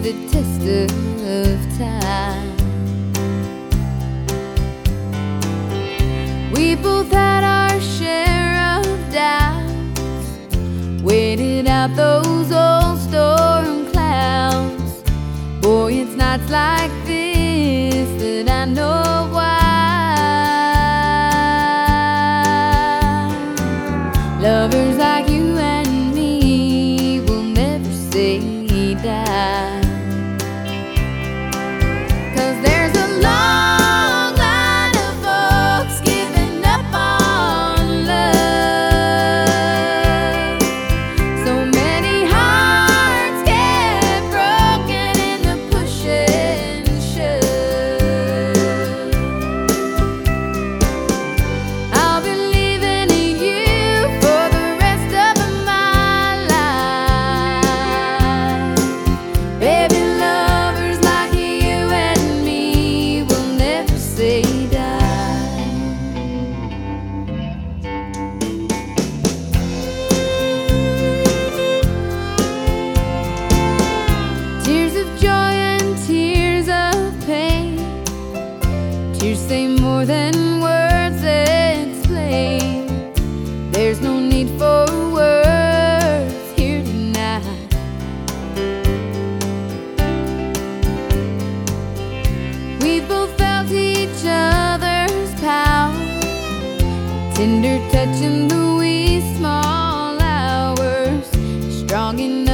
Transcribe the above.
the test of time. We both had our share of doubts, waited out those old storm clouds. Boy, it's nights like this that I know why. Lovers like you and me will never say die. 'Cause there's a long line of folks giving up on love. So many hearts get broken in the push and shove. I'll be leaving you for the rest of my life. Baby, lovers like you and me will never say die. Tears of joy and tears of pain, tears say more than words explain. There's no need for words here tonight. We both felt each other's power, tender touch in the wee small hours, strong enough